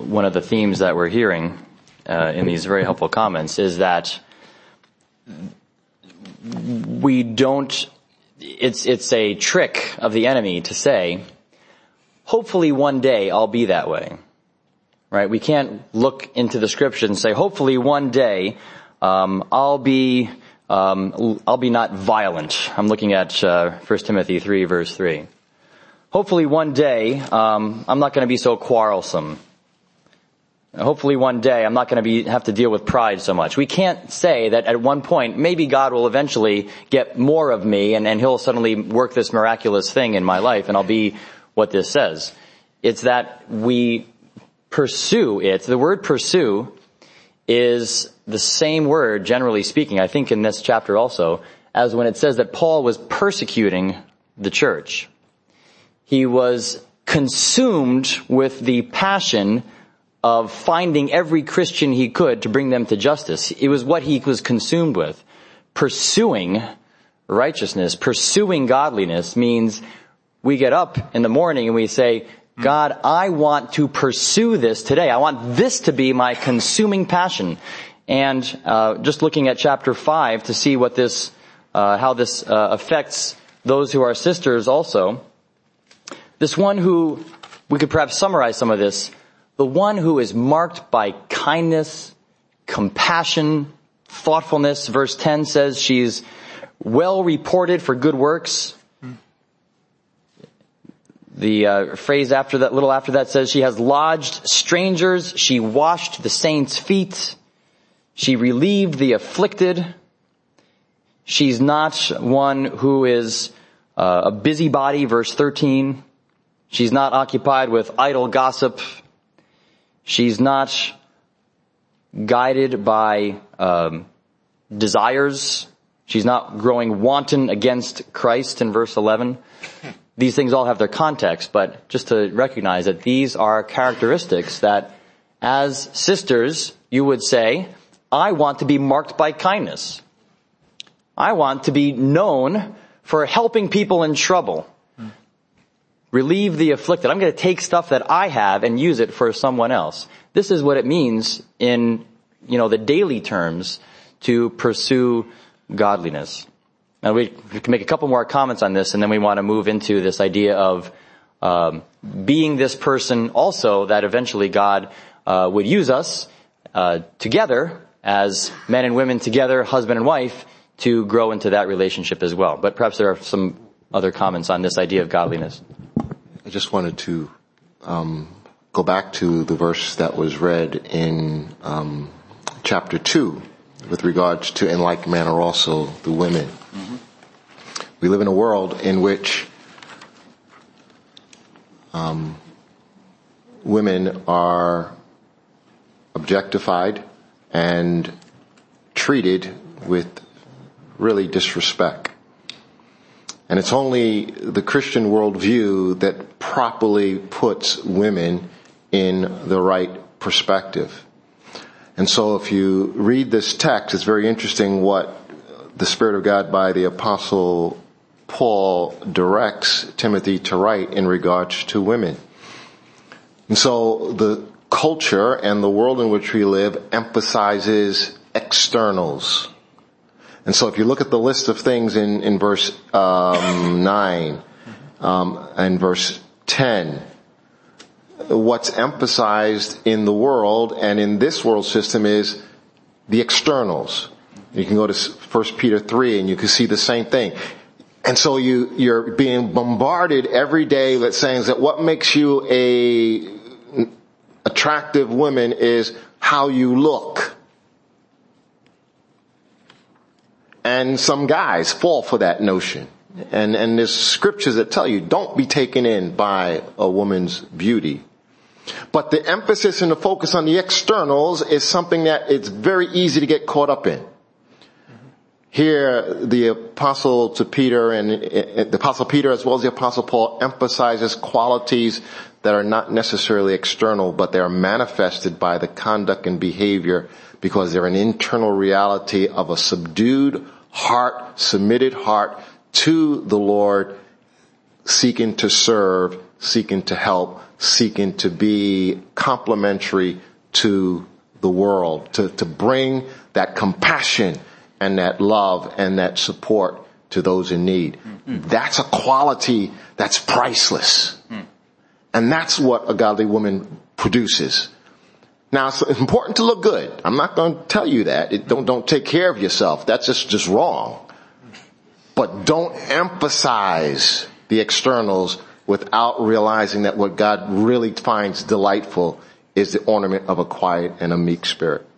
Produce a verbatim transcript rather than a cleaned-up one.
one of the themes that we're hearing uh, in these very helpful comments is that we don't, it's, it's a trick of the enemy to say, hopefully one day I'll be that way. Right? We can't look into the scriptures and say, hopefully one day um, I'll be um, I'll be not violent. I'm looking at uh, First Timothy three, verse three. Hopefully one day um, I'm not going to be so quarrelsome. Hopefully one day I'm not going to be have to deal with pride so much. We can't say that at one point maybe God will eventually get more of me and, and he'll suddenly work this miraculous thing in my life and I'll be what this says. It's that we pursue it. The word pursue is the same word, generally speaking, I think in this chapter also, as when it says that Paul was persecuting the church. He was consumed with the passion of finding every Christian he could to bring them to justice. It was what he was consumed with. Pursuing righteousness, pursuing godliness means we get up in the morning and we say, God, I want to pursue this today. I want this to be my consuming passion. And uh just looking at chapter five to see what this, uh how this uh, affects those who are sisters also. This one who, we could perhaps summarize some of this, the one who is marked by kindness, compassion, thoughtfulness. Verse ten says she's well reported for good works. The uh, phrase after that, little after that says she has lodged strangers, she washed the saints' feet, she relieved the afflicted. She's not one who is uh, a busybody, verse thirteen. She's not occupied with idle gossip. She's not guided by um, desires. She's not growing wanton against Christ in verse eleven. These things all have their context, but just to recognize that these are characteristics that as sisters, you would say, I want to be marked by kindness. I want to be known for helping people in trouble. Relieve the afflicted. I'm going to take stuff that I have and use it for someone else. This is what it means in, you know, the daily terms to pursue godliness. Now we, we can make a couple more comments on this and then we want to move into this idea of um, being this person also that eventually God uh, would use us uh, together as men and women together, husband and wife, to grow into that relationship as well. But perhaps there are some other comments on this idea of godliness. I just wanted to um, go back to the verse that was read in um, chapter two with regards to, in like manner also, the women. Mm-hmm. We live in a world in which um, women are objectified and treated with really disrespect. And it's only the Christian worldview that properly puts women in the right perspective. And so if you read this text, it's very interesting what the Spirit of God by the Apostle Paul directs Timothy to write in regards to women. And so the culture and the world in which we live emphasizes externals. And so if you look at the list of things in, in verse um, nine um, and verse ten, what's emphasized in the world and in this world system is the externals. You can go to First Peter three and you can see the same thing. And so you, you're being bombarded every day with saying that what makes you a attractive woman is how you look. And some guys fall for that notion. And, and there's scriptures that tell you don't be taken in by a woman's beauty. But the emphasis and the focus on the externals is something that it's very easy to get caught up in. Here, the apostle to Peter and the apostle Peter as well as the apostle Paul emphasizes qualities that are not necessarily external, but they are manifested by the conduct and behavior because they're an internal reality of a subdued heart, submitted heart to the Lord, seeking to serve, seeking to help, seeking to be complementary to the world, to, to bring that compassion and that love and that support to those in need. Mm-hmm. That's a quality that's priceless. Mm. And that's what a godly woman produces. Now, it's important to look good. I'm not going to tell you that. It, don't, don't take care of yourself. That's just, just wrong. But don't emphasize the externals without realizing that what God really finds delightful is the ornament of a quiet and a meek spirit.